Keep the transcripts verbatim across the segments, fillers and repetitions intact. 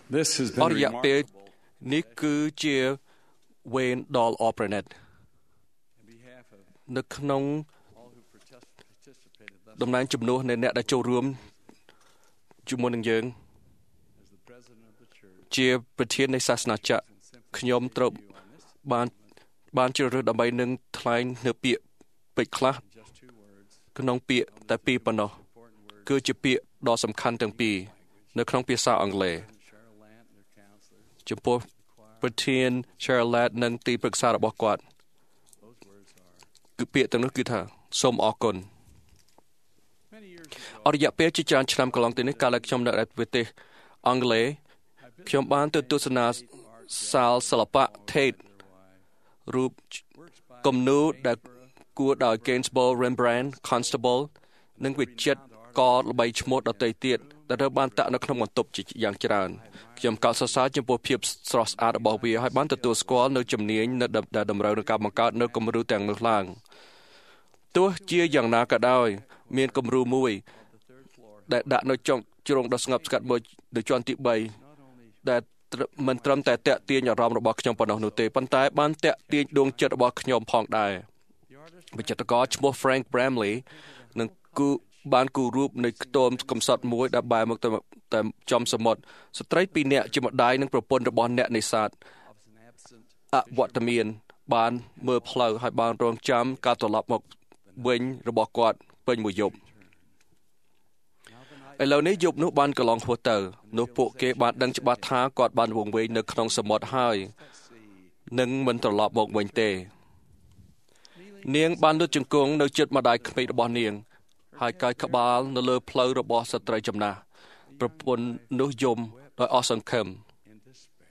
This has អ been រិយពេល remarkable នេះគឺជាវេនដល់អប្រណិត on behalf of នៅក្នុង all who partic- participated thus តំណែងជំនួសនៃអ្នកដែលចូលរួមជាមួយនឹងយើង as the president of the church ជាប្រធាននៃសាសនាចក្រ and simply ខ្ញុំត្រូវ you on this បានបានជ្រើសរើសដើម្បីនឹងថ្លែងនៅពាក្យពេចន៍ខ្លះ in just two words ក្នុងពាក្យតែពីរប៉ុណ្ណោះ important words គឺជាពាក្យដ៏សំខាន់ទាំងពីរនៅក្នុងភាសាអង់គ្លេស from Cheryl Lant and their counselors ចំពោះប្រធាន Charlotte និងទីប្រឹក្សារបស់គាត់ those words are គឺពាក្យទាំងនោះគឺថាសូមអរគុណ many years ago អរិយពេលជាច្រើនឆ្នាំកន្លងទៅនេះកាលដែលខ្ញុំនៅในប្រទេសអង់គ្លេស ខ្ញុំបានទៅទស្សនាសាលសិល្បៈ Tate រូប works by គំនូរដែលគួរដោយ Gainsborough Rembrandt Constable និងវិចិត្រកល្បីឈ្មោះដទៃទៀតដែលត្រូវបានតាក់នៅក្នុងបន្ទប់ជាយ៉ាងច្រើនខ្ញុំកោតសរសើរចំពោះភាពស្រស់ស្អាតរបស់វាហើយបានទទួលស្គាល់នៅជំនាញដែលតម្រូវនឹងការបង្កើតនៅគំរូទាំងនោះឡើងទោះជាយ៉ាងណាក៏ដោយមានគំរូមួយ the third floor ដែលដាក់នៅចុងជ្រុងដ៏ស្ងប់ស្ងាត់មួយនៅជាន់ទី3 not only ដែលមិនត្រឹមតែតាក់ទាញអារម្មណ៍របស់ខ្ញុំប៉ុណ្ណោះនោះទេប៉ុន្តែបានតាក់ទាញដួងចិត្តរបស់ខ្ញុំផងដែរ the artist វិចិត្រករឈ្មោះ Frank Bramley នឹងគូបានគូររូបនៃខ្ទមកំសត់មួយដែលបែរមកទៅតែចំសមុទ្រស្ត្រីពីរនាក់ជាម្ដាយនិងប្រពន្ធរបស់អ្នកនេសាទ of an absent អវត្តមានបានមើលផ្លូវហើយបានរងចាំការត្រឡប់មកវិញរបស់គាត់ពេញមួយយប់ now the night ឥឡូវនេះយប់នោះបានកន្លងហួសទៅនោះពួកគេបានដឹងច្បាស់ថាគាត់បានវង្វេងនៅក្នុងសមុទ្រហើយ sea នឹងមិនត្រឡប់មកវិញទេ នាងបានលុតជង្គង់នៅជិតម្ដាយក្មេករបស់នាងហើយកាយក្បាលនៅលើផ្លូវរបស់ស្ត្រីចំណាស់ប្រពន្ធនោះយំដោយអស់សង្ឃឹម in despair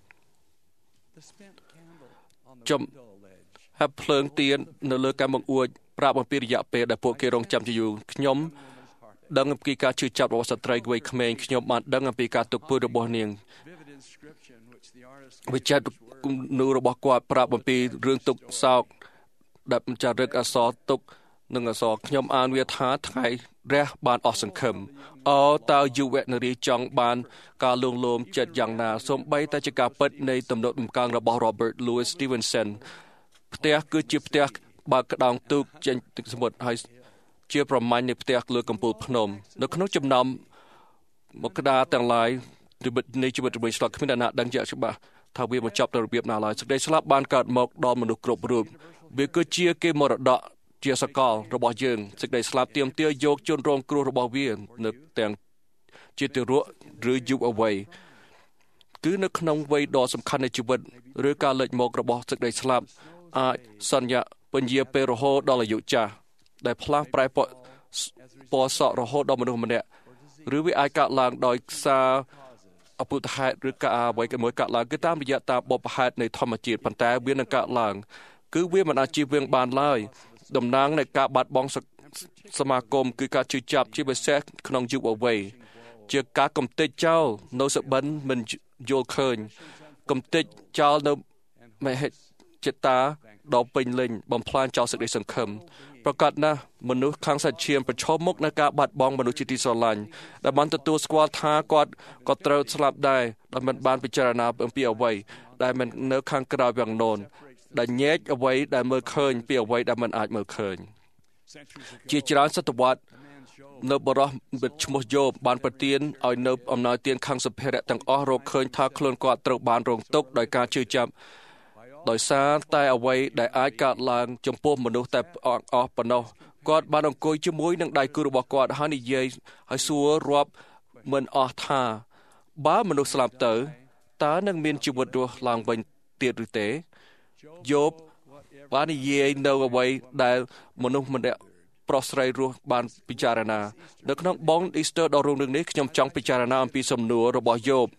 the spent candle on the Jump. window ledge ហើយភ្លើងទៀននៅលើកាំបង្អួចប្រាប់អំពីរយៈពេលដែលពួកគេរងចាំជាយូរខ្ញុំ woman's heart ដឹងអំពីការជឿចាប់របស់ស្ត្រីវ័យក្មេងខ្ញុំបានដឹងអំពីការទុកពួយរបស់នាង vivid inscription which the artist វិចិត្រគំនូររបស់គាត់ប្រាប់អំពីរឿងទុកសោកដែលបញ្ចារឹកអក្សរទុកនិងអក្សរខ្ញុំអានវាថាថ្ងៃរះបានអស់សង្ឃឹមអូតើយុវនារីចង់បានការលួងលោមចិត្តយ៉ាងណាសូម្បីតែជាការពិតនៃទំនុកដំកើងរបស់ Robert Louis Stevenson ផ្ទះគឺជាផ្ទះបើកក្តោងទូកចេញទឹកសមុទ្រហើយជាប្រមាញ់នៃផ្ទះលើកំពូលភ្នំនៅក្នុងចំណោមមកដាទាំងឡាយនៃជីវិតរបស់ឆ្លងគ្មានអ្នកណាដឹងជាក់ច្បាស់ថាវាបញ្ចប់ទៅរបៀបណាឡើយសេចក្តីស្លាប់បានកើតមកដល់មនុស្សគ្រប់រូបវាគឺជាគេមរតកជាសកលរបស់យើងសេចក្តីស្លាប់ទាមទារយកជនរងគ្រោះរបស់វានៅទាំងជាទារកឬយុវវ័យគឺនៅក្នុងវ័យដ៏សំខាន់នៃជីវិតឬការលេចមករបស់សេចក្តីស្លាប់អាចសន្យាពន្យាពេលរហូតដល់អាយុចាស់ដែលផ្លាស់ប្រែពណ៌ពណ៌សក់រហូតដល់មនុស្សម្នាក់ឬវាអាចកើតឡើងដោយសារអពុធហេតុឬការអ្វីមួយកើតឡើងគឺតាមរយៈតាមបបហេតុនៃធម្មជាតិប៉ុន្តែវានឹងកើតឡើងគឺវាមិនអាចជៀសវាងបានឡើយតំណាងនៃការបាត់បង់សមាគមគឺការជឿចាប់ជាពិសេសក្នុងយុវវ័យជាការកំទេចចោលនៅសបិនមិនយល់ឃើញកំទេចចោលនៅមហិច្ឆតាដ៏ពេញលេញបំផ្លាញចោលសេចក្តីសង្ឃឹមប្រកាសណាស់មនុស្សខាងសាច់ឈាមប្រឈមមុខនឹងការបាត់បង់មនុស្សជាទីស្រឡាញ់ដែលបានទទួលស្គាល់ថាគាត់ក៏ត្រូវស្លាប់ដែរដោយមិនបានពិចារណាអំពីអ្វីដែលមិននៅខាងក្រៅវាំងនោនដែលញែកអ្វីដែលមើលឃើញពីអ្វីដែលមិនអាចមើលឃើញ centuries ago ជាច្រើនសតវត្ស the man Job នៅបរិះឈ្មោះយោបបានប្រទានឲ្យនៅអំណោយទានខាងសភារៈទាំងអស់រកឃើញថាខ្លួនគាត់ត្រូវបានរងទុក្ខដោយការជឿចាប់ដោយសារតែអ្វីដែលអាចកើតឡើងចំពោះមនុស្សតែអស់ប៉ុណ្ណោះគាត់បានអង្គុយជាមួយនឹងដៃគូរបស់គាត់ហើយនិយាយហើយសួររាប់មិនអស់ថាបើមនុស្សស្លាប់ទៅតើនឹងមានជីវិតរស់ឡើងវិញទៀតឬទេយោបបាននិយាយនៅអ្វីដែលមនុស្សម្នាក់ប្រុសស្រីរស់បានពិចារណានៅក្នុងបងអ៊ីស្ទ័រដ៏រុងរឿងនេះខ្ញុំចង់ពិចារណាអំពីសំណួររបស់យោប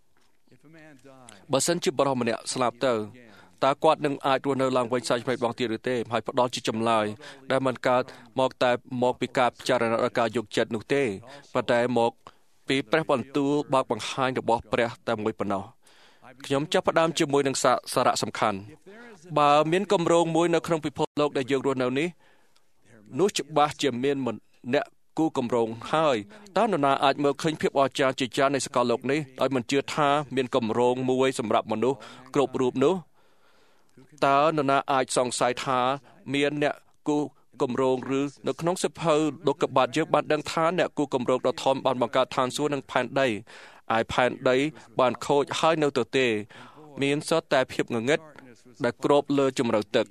if a man died បើសិនជាបរិសម្នាក់ស្លាប់ទៅតើគាត់នឹងអាចរស់នៅឡើងវិញសាច់ថ្មីបងទៀតឬទេហើយផ្ដល់ជាចម្លើយដែលមិនកើតមកតែមកពីការពិចារណាដល់ការយកចិត្តនោះទេប៉ុន្តែមកពីព្រះបន្ទូលបើកបង្ហាញរបស់ព្រះតែមួយប៉ុណ្ណោះខ្ញុំចាប់ផ្ដើមជាមួយនឹងសារៈសំខាន់បើមានគម្រោងមួយនៅក្នុងពិភពលោកដែលយើងរស់នៅនេះនោះច្បាស់ជាមានអ្នកគូកម្រងហើយតើនរណាអាចមើលឃើញភាពអស្ចារ្យជាច្រើននៃសកលលោកនេះដោយមិនជឿថាមានកម្រងមួយសម្រាប់មនុស្សគ្រប់រូបនោះតើនរណាអាចសង្ស័យថាមានអ្នកគូកម្រងឬនៅក្នុងសិភៅលោកកបាតយើងបានដឹងថាអ្នកគូកម្រងដ៏ធំបានបង្កើតឋានសួគ៌និងផែនដីឯផែនដីបានខូចហើយនៅទៅទេមានសុទ្ធតែភាពងងឹតដែលគ្របលើជម្រៅទឹក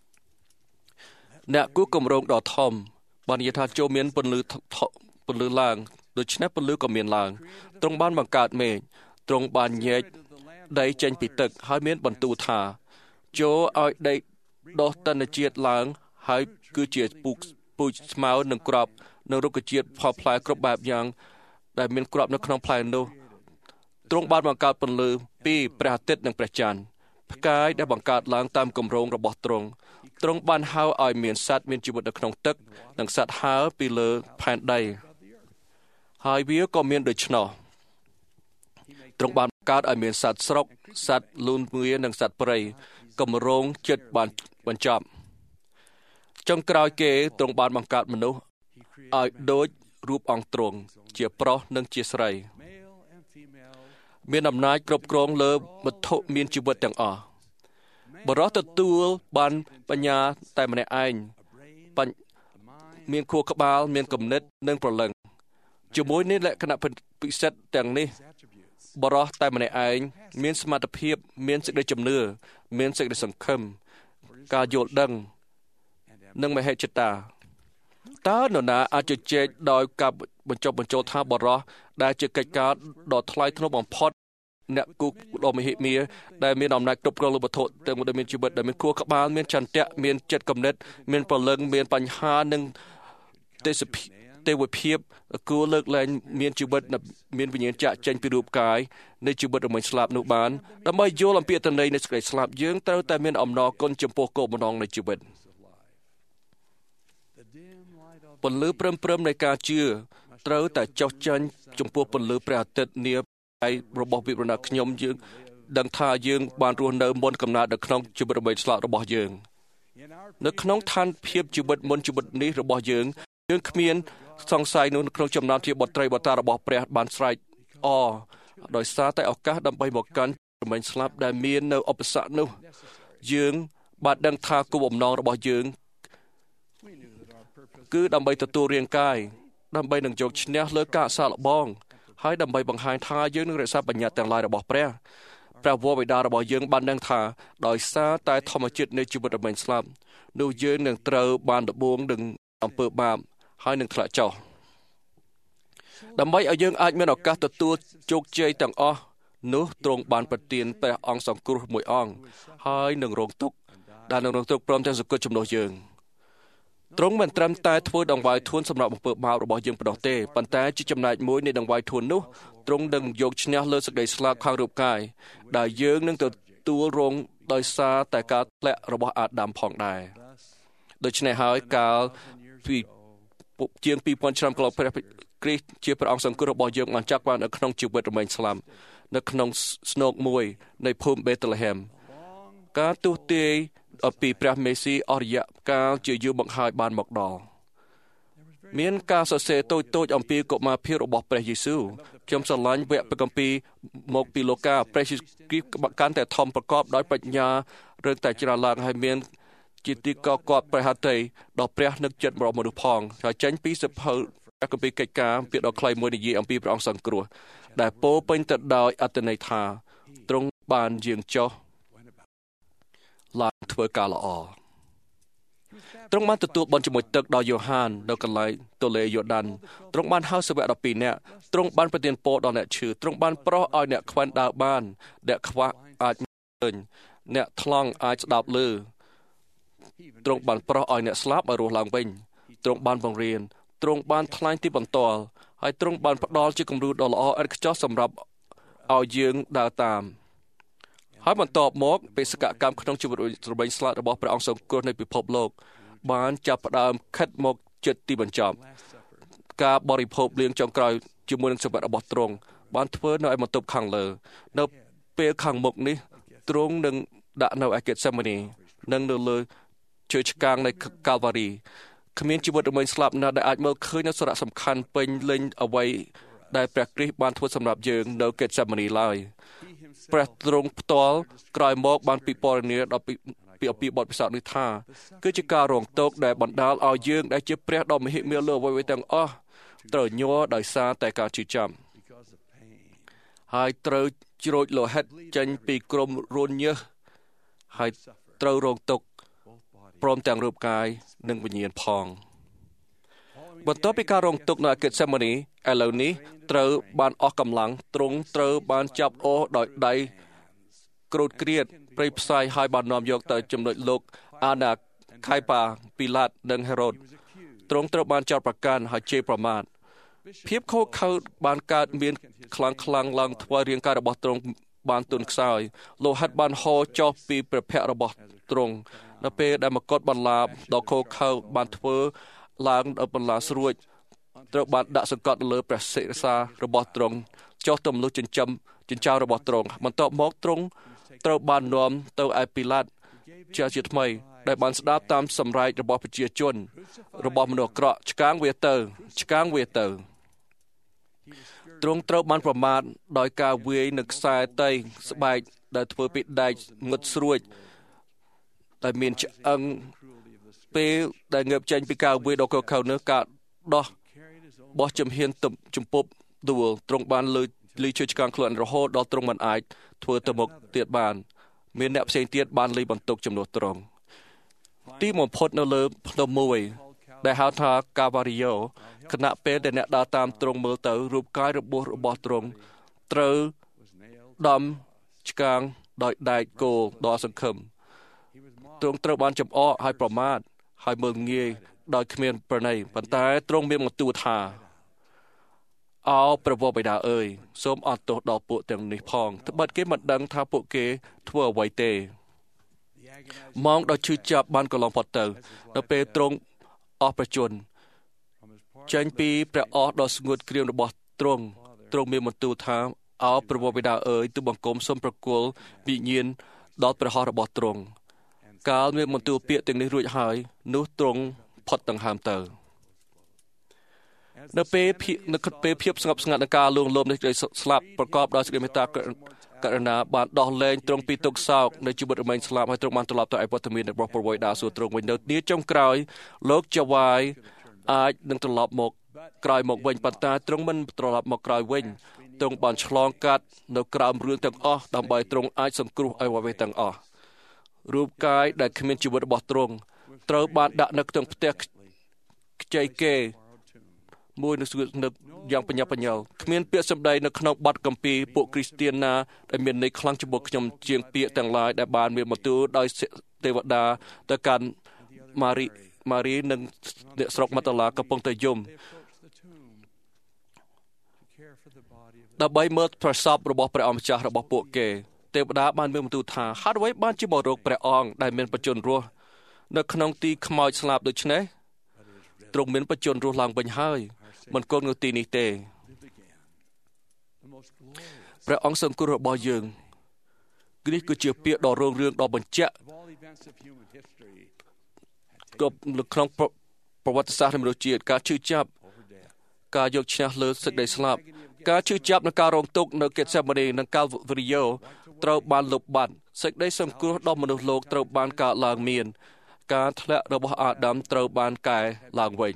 អ្នកគូកម្រងដ៏ធំបាននិយាយថាចូលមានពន្លឺពន្លឺឡើងដូច្នេះពន្លឺក៏មានឡើងទ្រង់បានបង្កើតមេឃទ្រង់បានញែកដីចេញពីទឹកហើយមានបន្ទូលថាចូលឲ្យដីដុះទិន្នជាតិឡើងហើយគឺជាពូជពូជស្មៅនិងក្របនិងរុក្ខជាតិផលផ្លែគ្រប់បែបយ៉ាងដែលមានក្របនៅក្នុងផ្លែនោះទ្រង់បានបង្កើតពន្លឺពីព្រះអាទិត្យនិងព្រះច័ន្ទផ្កាយដែលបង្កើតឡើងតាមគម្រោងរបស់ទ្រង់ទ្រង់បានហៅឲ្យមានសត្វមានជីវិតនៅក្នុងទឹកនិងសត្វហើរពីលើផែនដីហើយវាក៏មានដូច្នោះទ្រង់បានបង្កើតឲ្យមានសត្វស្រុកសត្វលូនវានិងសត្វព្រៃគម្រោងចិត្តបានបញ្ចប់ចុងក្រោយគេទ្រង់បានបង្កើតមនុស្សឲ្យដូចរូបអង្គទ្រង់ជាប្រុសនិងជាស្រីមានអំណាចគ្រប់គ្រងលើវត្ថុមានជីវិតទាំងអស់បរិសុទ្ធទទួលបានបញ្ញាតែម្នាក់ឯងមានខួរក្បាលមានគំនិតនិងព្រលឹងជាមួយនេះលក្ខណៈពិសិដ្ឋទាំងនេះបរិសុទ្ធតែម្នាក់ឯងមានសមត្ថភាពមានសេចក្តីជំនឿមានសេចក្តីសង្ឃឹមការយល់ដឹងនិងមហិច្ឆតាតើនរណាអាចជជែកដោយការបញ្ចុះបញ្ចូលថាបរិសុទ្ធដែលជាកិច្ចការដ៏ថ្លៃថ្នូរបំផុតអ្នកគូដ៏មហិមាដែលមានអំណាចគ្រប់គ្រងលើវត្ថុទាំងមូលដែលមានជីវិតដែលមានខួរក្បាលមានចន្ទៈមានចិត្តគំនិតមានព្រលឹងមានបញ្ហានិងទេសភាពទេវភាពគួរលើកលែងមានជីវិតមានវិញ្ញាណចាក់ចេញពីរូបកាយនៃជីវិតរមែងស្លាប់នោះបានដើម្បីយល់អំពីអត្ថន័យនៃសេចក្តីស្លាប់យើងត្រូវតែមានអំណរគុណចំពោះគោលបំណងនៃជីវិតពន្លឺព្រឹមព្រឹមនៃការជឿត្រូវតែចុះចាញ់ចំពោះពន្លឺព្រះអាទិត្យនាឯរបស់វិបរណខ្ញុំយើងដឹងថាយើងបានរស់នៅមុនកំណើតនៅក្នុងជីវិតរមែងស្លាប់របស់យើងនៅក្នុងឋានភាពជីវិតមុនជីវិតនេះរបស់យើងយើងគ្មានសង្ស័យនោះក្នុងចំណោមជាបុត្រីបុតារបស់ព្រះបានស្រែកអដោយសារតែឱកាសដើម្បីមកកាន់រមែងស្លាប់ដែលមាននៅឧបសគ្គនោះយើងបានដឹងថាគោលបំណងរបស់យើងគឺដើម្បីទទួលរាងកាយដើម្បីនឹងយកឈ្នះលើការសាកល្បងហើយដើម្បីបង្ហាញថាយើងនឹងរក្សាបញ្ញត្តិទាំងឡាយរបស់ព្រះព្រះវរបិតារបស់យើងបានដឹងថាដោយសារតែធម្មជាតិនៃជីវិតរមែងស្លាប់នោះយើងនឹងត្រូវបានដបួងនឹងអំពើបាបហើយនឹងធ្លាក់ចុះដើម្បីឲ្យយើងអាចមានឱកាសទទួលជោគជ័យទាំងអស់នោះទ្រង់បានប្រទានព្រះអង្គសង្គ្រោះមួយអង្គហើយនឹងរងទុក្ខដែលនឹងរងទុក្ខព្រមទាំងសង្កត់ជំនួសយើងទ្រង់មិនត្រឹមតែធ្វើដង្វាយធួនសម្រាប់អំពើបាបរបស់យើងប៉ុណ្ណោះទេប៉ុន្តែជាចំណែកមួយនៃដង្វាយធួននោះទ្រង់នឹងយកឈ្នះលើសេចក្តីស្លាប់ខាងរូបកាយដែលយើងនឹងទទួលរងដោយសារតែការធ្លាក់របស់អាដាមផងដែរដូច្នេះហើយកាលពីជាងពីរពាន់ឆ្នាំកន្លងព្រះគ្រីស្ទជាព្រះអង្គសង្គ្រោះរបស់យើងបានចាក់បាននៅក្នុងជីវិតរមែងស្លាប់នៅក្នុងស្នូកមួយនៃភូមិបេតលេហេមការទស្សន៍ទាយអំពីព្រះមេស៊ីអស់រយៈកាលជាយូរមកហើយបានមកដល់មានការសរសេរតូចតូចអំពីកុមារភាពរបស់ព្រះយេស៊ូវខ្ញុំស្រឡាញ់វគ្គព្រះគម្ពីរមកពីលូកាព្រះយេស៊ូវគ្រីស្ទកាន់តែធំប្រកបដោយប្រាជ្ញារឿងតែច្រើនឡើងហើយមានជាទីកក់គាត់ព្រះហត្ថីដល់ព្រះនឹកចិត្តរបស់មនុស្សផងហើយចេញពីសភៅព្រះគម្ពីរកិច្ចការពាក្យដ៏ខ្លីមួយនិយាយអំពីព្រះអង្គសង្គ្រោះដែលពោពេញទៅដោយអត្ថន័យថាទ្រង់បានយាងចុះឡើងធ្វើការល្អទ្រង់បានទទួលបន់ជាមួយទឹកដល់យ៉ូហាននៅកន្លែងទន្លេយ៉ូដានទ្រង់បានហៅសាវកដប់ពីរនាក់ទ្រង់បានប្រទានពរដល់អ្នកឈឺទ្រង់បានប្រោសឲ្យអ្នកខ្វាន់ដើរបានអ្នកខ្វះអាចឃើញអ្នកថ្លង់អាចស្ដាប់ឮទ្រង់បានប្រោសឲ្យអ្នកស្លាប់ឲ្យរស់ឡើងវិញទ្រង់បានបង្រៀនទ្រង់បានថ្លែងទីបន្ទាល់ហើយទ្រង់បានផ្ដល់ជាគំរូដ៏ល្អឥតខ្ចោះសម្រាប់ឲ្យយើងដើរតាមហើយបន្ទាប់មកបេសកកម្មក្នុងជីវិតរមែងស្លាប់របស់ព្រះអង្គសង្គ្រោះនៃពិភពលោកបានចាប់ផ្ដើមខិតមកជិតទីបញ្ចប់ការបរិភោគលៀងចុងក្រោយជាមួយនឹងសម្បត្តិរបស់ទ្រង់បានធ្វើនៅឯបន្ទប់ខាងលើនៅពេលខាងមុខនេះទ្រង់នឹងដាក់នៅឯកេតសេម៉ានីនិងនៅលើជើងឆ្កាងនៃកាល់វ៉ារីគ្មានជីវិតរមែងស្លាប់ណាដែលអាចមើលឃើញនូវសារៈសំខាន់ពេញលេញអ្វីដែលព្រះគ្រីស្ទបានធ្វើសម្រាប់យើងនៅកេតសេម៉ានីឡើយព្រះទ្រង់ផ្ទាល់ក្រោយមកបានពិពណ៌នាដល់ពីពីអំពីបទពិសោធន៍នេះថាគឺជាការរងទុក្ខដែលបណ្ដាលឲ្យយើងដែលជាព្រះដ៏មហិមាលើអ្វីៗទាំងអស់ត្រូវញ័រដោយសារតែការឈឺចាប់ហើយត្រូវជ្រោចលោហិតចេញពីក្រុមរន្ធញើសហើយត្រូវរងទុក្ខព្រមទាំងរូបកាយនិងវិញ្ញាណផងបន្ទាប់ពីការរងទុក្ខនៅអកិតសេម៉ានីឥឡូវនេះត្រូវបានអស់កម្លាំងទ្រង់ត្រូវបានចាប់អូសដោយដៃក្រូតក្រៀតព្រៃផ្សាយហើយបាននាំយកទៅចំណុចលោកអាណាខៃប៉ាពីឡាតនិងហេរ៉ូតទ្រង់ត្រូវបានចោទប្រកាន់ហើយជេរប្រមាថភាពខូចខើបានកើតមានខ្លាំងខ្លាំងឡើងធ្វើរាងកាយរបស់ទ្រង់បានទន់ខ្សោយលោហិតបានហូរចុះពីព្រះភ័ក្ត្ររបស់ទ្រង់នៅពេលដែលមកុដបន្លាដ៏ខូចខើបានធ្វើឡើងដល់បន្លាស្រួចត្រូវបានដាក់សង្កត់លើព្រះសិរសារបស់ទ្រង់ចុះទម្លុះចិញ្ចឹមចិញ្ចៅរបស់ទ្រង់បន្ទាប់មកទ្រង់ត្រូវបាននាំទៅឯពីឡាតជាជាថ្មីដែលបានស្ដាប់តាមសម្រែករបស់ប្រជាជនរបស់មនុស្សអាក្រក់ឆ្កាងវាទៅឆ្កាងវាទៅទ្រង់ត្រូវបានប្រមាថដោយការវាយនឹងខ្សែតៃស្បែកដែលធ្វើពីដែកងឹតស្រួចដែលមានឆ្អឹងពេលដែលងើបចេញពីការវាយដ៏កកៅនោះការដោះបោះចំហៀនចំពប់ដួលទ្រង់បានលើលីជួយឆ្កាងខ្លួនរហូតដល់ទ្រង់មិនអាចធ្វើទៅមុខទៀតបានមានអ្នកផ្សេងទៀតបានលីបន្ទុកចំនួនទ្រង់ទីបំផុតនៅលើភ្នំមួយដែលហៅថាកាវ៉ារីយ៉ូខណៈពេលដែលអ្នកដើរតាមទ្រង់មើលទៅរូបកាយរបួសរបស់ទ្រង់ត្រូវដំឆ្កាងដោយដែកគោលដ៏សង្ឃឹមទ្រង់ត្រូវបានចំអកហើយប្រមាថហើយមើលងាយដោយគ្មានប្រណីប៉ុន្តែទ្រង់មានបន្ទូលថាអោព្រះវរបិតាអើយសូមអត់ទោសដល់ពួកទាំងនេះផងត្បិតគេមិនដឹងថាពួកគេធ្វើអ្វីទេម៉ោងដ៏ឈឺចាប់បានកន្លងផុតទៅនៅពេលទ្រង់អស់ប្រជញ្ញចេញពីព្រះអស់ដ៏ស្ងួតក្រៀមរបស់ទ្រង់ទ្រង់មានបន្ទូលថាអោព្រះវរបិតាអើយទូលបង្គំសូមប្រគល់វិញ្ញាណដល់ព្រះហស្ថរបស់ទ្រង់កាលមានបន្ទូលពាក្យទាំងនេះរួចហើយនោះទ្រង់ផុតដង្ហើមទៅនៅពេលនៅពេលភាពស្ងប់ស្ងាត់នៃការលួងលោមនៃសេចក្តីស្លាប់ប្រកបដោយសេចក្តីមេត្តាករុណាបានដោះលែងទ្រង់ពីទុក្ខសោកនៃជីវិតរមែងស្លាប់ហើយទ្រង់បានត្រឡប់ទៅឯវត្តមានរបស់ប្រវោយដាសួរទ្រង់វិញនៅនាចុងក្រោយលោកចវាយអាចនឹងត្រឡប់មកក្រោយមកវិញប៉ុន្តែទ្រង់មិនត្រឡប់មកក្រោយវិញទ្រង់បានឆ្លងកាត់នៅក្រោមរឿងទាំងអស់ដើម្បីទ្រង់អាចសង្គ្រោះឲ្យអ្វីទាំងអស់រូបកាយដែលគ្មានជីវិតរបស់ទ្រង់ត្រូវបានដាក់នៅក្នុងផ្ទះខ្ចីគេមួយនៅនៅយ៉ាងបញ្ញាបញ្ញាល់គ្មានពាក្យសម្ដីនៅក្នុងបទគម្ពីរពួកគ្រីស្ទានណាដែលមានន័យខ្លាំងចំពោះខ្ញុំជាងពាក្យទាំងឡាយដែលបានមានបន្ទូលដោយទេវតាទៅកាន់ម៉ារីម៉ារីនិងអ្នកស្រុកម៉ាតាឡាកំពុងតែយំដើម្បីមើលប្រសពរបស់ព្រះអម្ចាស់របស់ពួកគេទេវតាបានមានបន្ទូលថាហេតុអ្វីបានជាមករកព្រះអង្គដែលមានបច្ចុប្បន្នរស់នៅក្នុងទីខ្មោចស្លាប់ដូច្នេះទ្រង់មានបច្ចុប្បន្នរស់ឡើងវិញហើយមិនគង់នៅទីនេះទេព្រះអង្គសង្គ្រោះរបស់យើងនេះគឺជាពាក្យដ៏រុងរឿងដ៏បញ្ជាក់គ្រប់នៅក្នុងប្រវត្តិសាស្ត្រនៃមនុស្សជាតិការឈឺចាប់ការយកឈ្នះលើសេចក្តីស្លាប់ការឈឺចាប់និងការរងទុក្ខនៅកេតសេម៉ានីនិងកាល់វរីយ៉ូត្រូវបានលុបបាត់សេចក្តីសង្គ្រោះដល់មនុស្សលោកត្រូវបានកើតឡើងមានការធ្លាក់របស់អាដាមត្រូវបានកែឡើងវិញ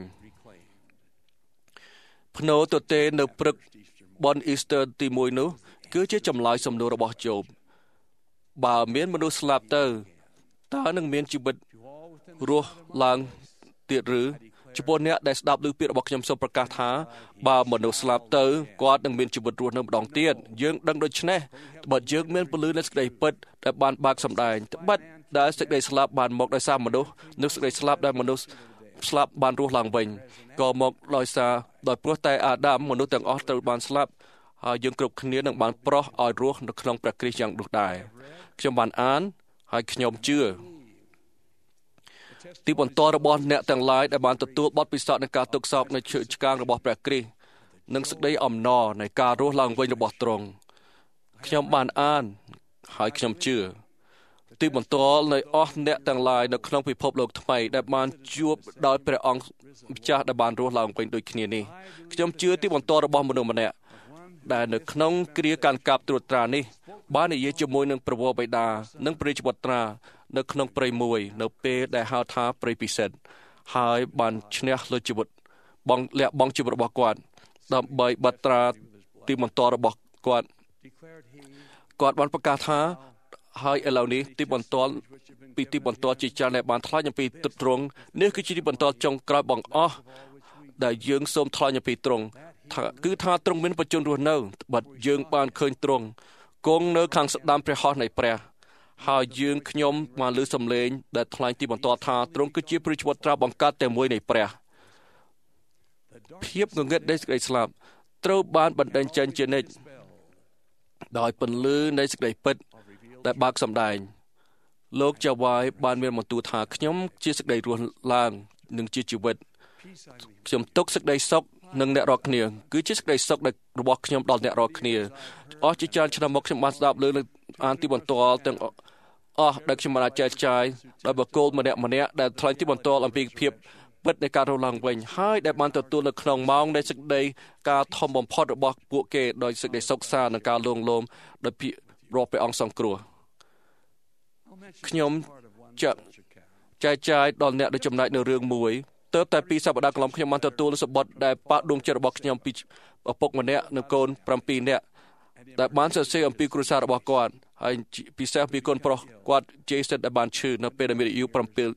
ភ្នូទទេនៅព្រឹកបុណ្យអ៊ីស្ទ័រទីមួយនោះគឺជាចម្លើយសំណួររបស់ជូបបើមានមនុស្សស្លាប់ទៅតើនឹងមានជីវិតរស់ឡើងទៀតឬចំពោះអ្នកដែលស្ដាប់ឮពាក្យរបស់ខ្ញុំសូមប្រកាសថាបើមនុស្សស្លាប់ទៅគាត់នឹងមានជីវិតរស់នៅម្ដងទៀតយើងដឹងដូច្នេះត្បិតយើងមានពលឺនៃសេចក្តីពិតដែលបានបើកសម្ដែងត្បិតដែលសេចក្តីស្លាប់បានមកដោយសារមនុស្សនិងសេចក្តីស្លាប់ដែលមនុស្សស្លាប់បានរស់ឡើងវិញក៏មកដោយសារដោយព្រោះតែអាដាមមនុស្សទាំងអស់ត្រូវបានស្លាប់ហើយយើងគ្រប់គ្នានឹងបានប្រោះឲ្យរស់នៅក្នុងព្រះគ្រីស្ទយ៉ាងនោះដែរខ្ញុំបានអានហើយខ្ញុំជឿទីបន្ទាល់របស់អ្នកទាំងឡាយដែលបានទទួលបទពិសោធន៍នៃការទុក្ខសោកនៃឈឺឆ្កាងរបស់ព្រះគ្រីស្ទនិងសេចក្តីអំណរនៃការរស់ឡើងវិញរបស់ទ្រង់ខ្ញុំបានអានហើយខ្ញុំជឿទីបន្ទាល់នៃអស់អ្នកទាំងឡាយនៅក្នុងពិភពលោកថ្មីដែលបានជួបដោយព្រះអង្គម្ចាស់ដែលបានរស់ឡើងវិញដូចគ្នានេះខ្ញុំជឿទីបន្ទាល់របស់មនុស្សម្នាក់ដែលនៅក្នុងគ្រាការកាប់ត្រួតត្រានេះបាននិយាយជាមួយនឹងព្រះវរបិតានិងព្រះរាជបុត្រានៅក្នុងព្រៃមួយនៅពេលដែលហៅថាព្រៃពិសិដ្ឋហើយបានឈ្នះលើជីវិតបងលះបង់ជីវិតរបស់គាត់ដើម្បីបត្រាទីបន្ទាល់របស់គាត់គាត់បានប្រកាសថាហើយឥឡូវនេះទីបន្ទាល់ពីទីបន្ទាល់ជាច្រើនដែលបានថ្លែងអំពីទឹកទ្រង់នេះគឺជាទីបន្ទាល់ចុងក្រោយបងអស់ដែលយើងសូមថ្លែងអំពីទ្រង់ថាគឺថាទ្រង់មានបច្ចុប្បន្នរស់នៅបាត់យើងបានឃើញទ្រង់គង់នៅខាងស្ដាំព្រះហស្ថនៃព្រះហើយយើងខ្ញុំបានលើសំឡេងដែលថ្លែងទីបន្ទាល់ថាទ្រង់គឺជាព្រះជីវិតត្រាបង្កើតតែមួយនៃព្រះភាពងងឹតនៃសេចក្តីស្លាប់ត្រូវបានបណ្ដេញចេញជានិច្ចដោយពន្លឺនៃសេចក្តីពិតដែលបើកសម្ដែងលោកចាវ៉ាយបានមានបន្ទូលថាខ្ញុំជាសេចក្តីរស់ឡើងនិងជាជីវិតខ្ញុំទុកសេចក្តីសុខនឹងអ្នករាល់គ្នាគឺជាសេចក្តីសុខរបស់ខ្ញុំដល់អ្នករាល់គ្នាអស់ជាច្រើនឆ្នាំមកខ្ញុំបានស្ដាប់លើអានទីបន្ទាល់ទាំងអស់ដែលខ្ញុំបានចែកចាយដោយបុគ្គលម្នាក់ម្នាក់ដែលថ្លែងទីបន្ទាល់អំពីភាពពិតនៃការរស់ឡើងវិញហើយដែលបានទទួលនៅក្នុងម៉ោងនៃសេចក្តីការធំបំផុតរបស់ពួកគេដោយសេចក្តីសុខសាន្តនិងការលួងលោមដោយពាក្យរបស់ព្រះអង្គសង្គ្រោះខ្ញុំចាក់ចែកចាយដល់អ្នកដោយចំណែកនៅរឿងមួយទើបតែពីសប្តាហ៍កន្លងខ្ញុំបានទទួលសម្បត្តិដែលប៉ាដួងចិត្តរបស់ខ្ញុំពីឪពុកម្នាក់និងកូនប្រាំពីរនាក់ដែលបានសរសេរអំពីគ្រួសាររបស់គាត់ហើយពិសេសពីកូនប្រុសគាត់ Jason ដែលបានឈឺនៅពេលដែលមានអាយុ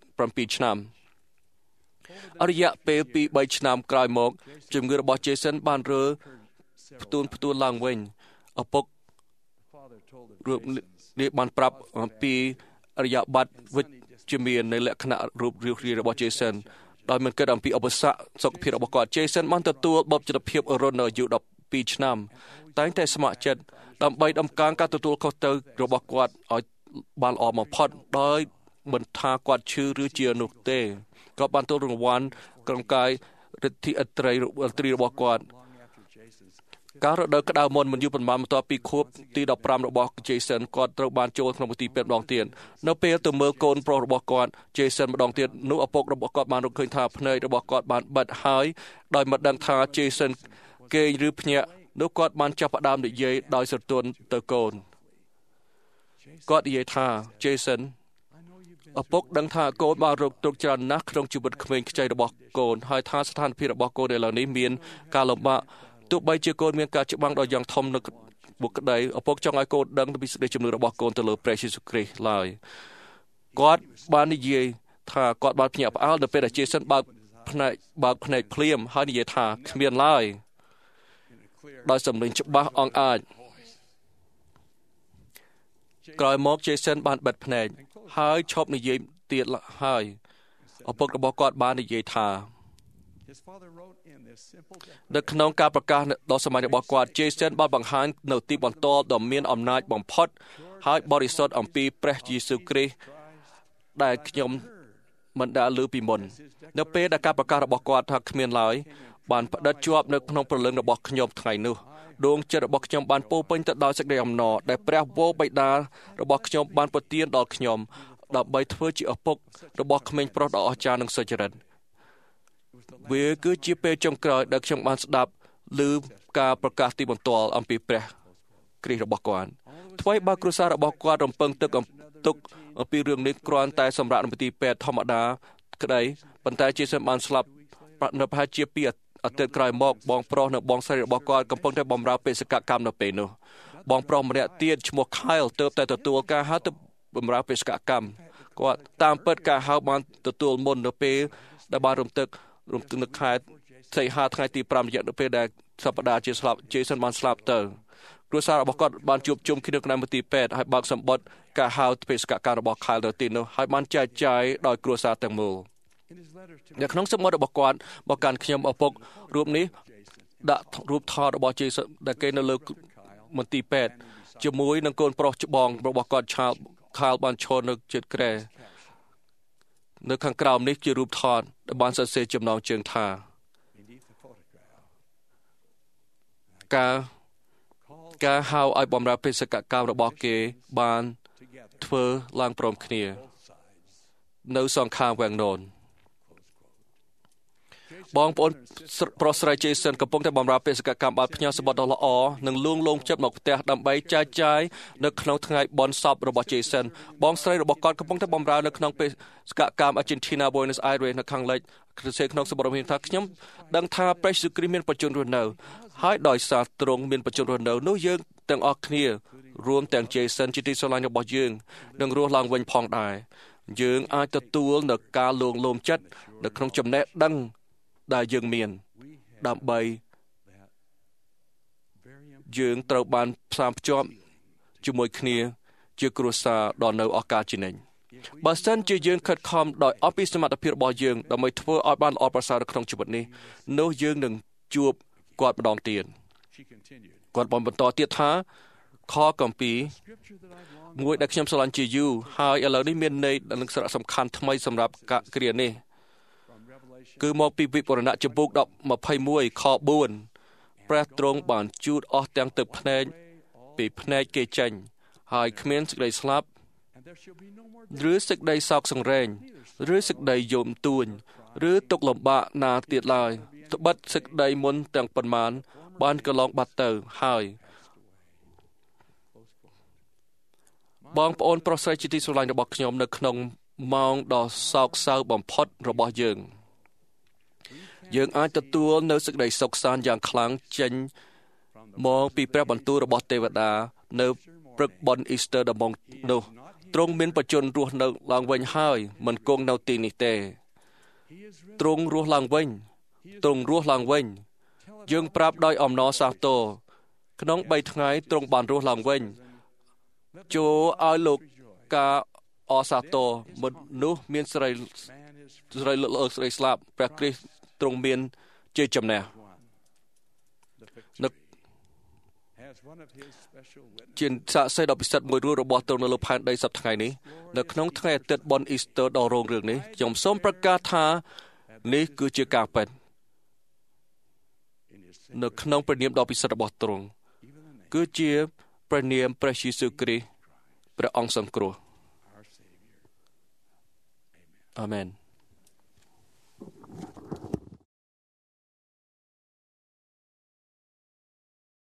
7ឆ្នាំអរិយៈពេលពីរឆ្នាំក្រោយមកជំងឺរបស់ Jason បានរើផ្ទួនផ្ទួនឡើងវិញឪពុករូបនេះបានប្រាប់អំពីអរិយប័ត្រវិជ្ជមាននៃលក្ខណៈរូបរាងរបស់ Jason ដោយមិនគិតអំពីឧបសគ្គសុខភាពរបស់គាត់ Jason បានទទួលបបជិតភាពរុននៅអាយុ12ឆ្នាំតែងតែស្ម័គ្រចិត្តដើម្បីដំកើងការទទួលខុសត្រូវរបស់គាត់ឲ្យបានល្អបំផុតដោយមិនថាគាត់ឈឺឬជានោះទេគាត់បានទទួលរង្វាន់ក្រុមកាយរិទ្ធិអត្រីអត្រីរបស់គាត់ការរដូវក្តៅមុនមិនយូរប៉ុន្មានបន្ទាប់ពីខួបទីដប់ប្រាំរបស់ Jason គាត់ត្រូវបានចូលក្នុងពិធីពេទ្យម្ដងទៀតនៅពេលទៅមើលកូនប្រុសរបស់គាត់ Jason ម្ដងទៀតនោះឪពុករបស់គាត់បានរកឃើញថាភ្នែករបស់គាត់បានបិទហើយដោយមិនដឹងថា Jason គេងឬភ្ញាក់នោះគាត់បានចាប់ផ្ដើមនិយាយដោយស្រទន់ទៅកូនគាត់និយាយថា Jason ឪពុកដឹងថាកូនបានរកទុក្ខច្រើនណាស់ក្នុងជីវិតក្មេងខ្ចីរបស់កូនហើយថាស្ថានភាពរបស់កូនឥឡូវនេះមានការលំបាកទោះបីជាកូនមានការច្បាំងដ៏យ៉ាងធំនៅបុគ្គលិកឪពុកចង់ឲ្យកូនដឹងពីសេចក្តីជំនឿរបស់កូនទៅលើព្រះយេស៊ូវគ្រីស្ទឡើយគាត់បាននិយាយថាគាត់បានភ្ញាក់ផ្អើលនៅពេលដែល Jason បើកភ្នែកបើកភ្នែកភ្លាមហើយនិយាយថាគ្មានឡើយដោយសំឡេងច្បាស់អង្អាចក្រោយមក Jason បានបិទភ្នែកហើយឈប់និយាយទៀតហើយឪពុករបស់គាត់បាននិយាយថានៅក្នុងការប្រកាសដ៏សាមញ្ញរបស់គាត់ Jason បានបង្ហាញនៅទីបន្ទាល់ដ៏មានអំណាចបំផុតហើយបរិសុទ្ធអំពីព្រះយេស៊ូវគ្រីស្ទដែលខ្ញុំមិនដែលឮពីមុននៅពេលដែលការប្រកាសរបស់គាត់ថាគ្មានឡើយបានផ្ដិតជាប់នៅក្នុងព្រលឹងរបស់ខ្ញុំថ្ងៃនោះដួងចិត្តរបស់ខ្ញុំបានពោពេញទៅដោយសេចក្តីអំណរដែលព្រះវរបិតារបស់ខ្ញុំបានប្រទានដល់ខ្ញុំដើម្បីធ្វើជាឪពុករបស់ក្មេងប្រុសដ៏អស្ចារ្យនិងសុចរិតវាគឺជាពេលចុងក្រោយដែលខ្ញុំបានស្ដាប់ឮការប្រកាសទីបន្ទាល់អំពីព្រះគ្រីស្ទរបស់គាត់ថ្មីបើគ្រួសាររបស់គាត់រំពឹងទឹកទុកអំពីរឿងនេះគ្រាន់តែសម្រាប់នៅពិធីពេទ្យធម្មតាក្តីប៉ុន្តែជាសិនបានស្លាប់នៅប្រហែលជាពីអាទិត្យក្រោយមកបងប្រុសនិងបងស្រីរបស់គាត់កំពុងតែបម្រើបេសកកម្មនៅពេលនោះបងប្រុសម្នាក់ទៀតឈ្មោះ Kyle ទើបតែទទួលការហៅទៅបម្រើបេសកកម្មគាត់តាមពិតការហៅបានទទួលមុននៅពេលដែលបានរំទឹករំទឹកនៅខែសីហាថ្ងៃទី5រយៈនៅពេលដែលសប្តាហ៍ជាស្លាប់ Jason បានស្លាប់ទៅគ្រួសាររបស់គាត់បានជួបជុំគ្នាក្នុងមន្ទីរពេទ្យហើយបើកសម្បត្តិការហៅបេសកកម្មរបស់ Kyle នៅទីនោះហើយបានចែកចាយដោយគ្រួសារទាំងមូលនៅក្នុងសម្បត្តិរបស់គាត់មកកាន់ខ្ញុំឪពុករូបនេះដាក់រូបថតរបស់ Jason ដែលគេនៅលើមន្ទីរពេទ្យជាមួយនឹងកូនប្រុសច្បងរបស់គាត់ Charles Kyle បានឈរនៅជិតក្រែនៅខាងក្រោមនេះជារូបថតដែលបានសរសេរចំណងជើងថាការការហៅឲ្យបម្រើបេសកកម្មរបស់គេបានធ្វើឡើងព្រមគ្នានៅសងខាងវាំងននបងប្អូនប្រុសស្រីជេសិនកំពុងតែបម្រើបេសកកម្មបាតផ្ញើសម្បត្តិដ៏ល្អនិងលួងលោមចិត្តមកផ្ទះដើម្បីចែកចាយនៅក្នុងថ្ងៃបុណ្យសពរបស់ជេសិនបងស្រីរបស់គាត់កំពុងតែបម្រើនៅក្នុងបេសកកម្ម Argentina Buenos Aires នៅខាងលិចក្នុងសម្បត្តិមានថាខ្ញុំដឹងថាព្រះយេស៊ូវគ្រីស្ទមានបច្ចុប្បន្នរស់នៅហើយដោយសារទ្រង់មានបច្ចុប្បន្នរស់នៅនោះយើងទាំងអស់គ្នារួមទាំងជេសិនជាទីស្រឡាញ់របស់យើងនឹងរស់ឡើងវិញផងដែរយើងអាចទទួលនៅការលួងលោមចិត្តនៅក្នុងចំណេះដឹងដែលយើងមានដើម្បីយើងត្រូវបានផ្សារភ្ជាប់ជាមួយគ្នាជាគ្រួសារដ៏នៅឱកាសជានិច្ចបើសិនជាយើងខិតខំដោយអស់ពីសមត្ថភាពរបស់យើងដើម្បីធ្វើឲ្យបានល្អប្រសើរនៅក្នុងជីវិតនេះនោះយើងនឹងជួបគាត់ម្ដងទៀតគាត់បានបន្តទៀតថាខគម្ពីរមួយដែលខ្ញុំស្រឡាញ់ជាយូរហើយឥឡូវនេះមានន័យនិងសារៈសំខាន់ថ្មីសម្រាប់គ្រានេះគឺមកពីវិវរណៈចំពុកដប់ម្ភៃមួយខបួនព្រះទ្រង់បានជូតអស់ទាំងទឹកភ្នែកពីភ្នែកគេចេញហើយគ្មានសេចក្តីស្លាប់ឬសេចក្តីសោកសង្រេងឬសេចក្តីយំទួញឬទុក្ខលំបាកណាទៀតឡើយត្បិតសេចក្តីមុនទាំងប៉ុន្មានបានកន្លងបាត់ទៅហើយបងប្អូនប្រុសស្រីជាទីស្រឡាញ់របស់ខ្ញុំនៅក្នុងម៉ោងដ៏សោកសៅបំផុតរបស់យើងយើងអាចទទួលនៅសេចក្តីសុខសាន្តយ៉ាងខ្លាំងចេញមកពីព្រះបន្ទូលរបស់ទេវតានៅព្រឹកបុណ្យអ៊ីស្ទ័រដំបូងនោះទ្រង់មានបច្ចុប្បន្នរស់នៅឡើងវិញហើយមិនគង់នៅទីនេះទេទ្រង់រស់ឡើងវិញទ្រង់រស់ឡើងវិញយើងប្រាប់ដោយអំណរសាទរក្នុងបីថ្ងៃទ្រង់បានរស់ឡើងវិញចូលឲ្យលោកការអសាទរមនុស្សមានស្រីស្រីលើកស្រីស្លាប់ព្រះគ្រីស្ទទ្រង់មានជាចំណេះជាសាក្សីដ៏ពិសិដ្ឋមួយរួចរបស់ទ្រង់នៅលើផែនដីសប្តាហ៍ថ្ងៃនេះនៅក្នុងថ្ងៃអាទិត្យបុណ្យអ៊ីស្ទ័រដ៏រុងរឿងនេះខ្ញុំសូមប្រកាសថានេះគឺជាការពិតនៅក្នុងព្រះនាមដ៏ពិសិដ្ឋរបស់ទ្រង់គឺជាព្រះនាមព្រះយេស៊ូវគ្រីស្ទព្រះអង្គសង្គ្រោះអាមែន